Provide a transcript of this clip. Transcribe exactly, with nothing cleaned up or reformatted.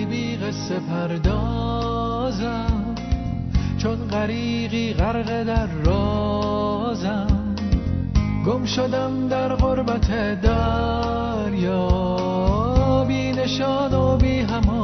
بی قصه پردازم، چون غریقی غرق در رازم. گم شدم در غربت دریا، بی نشان و بی همان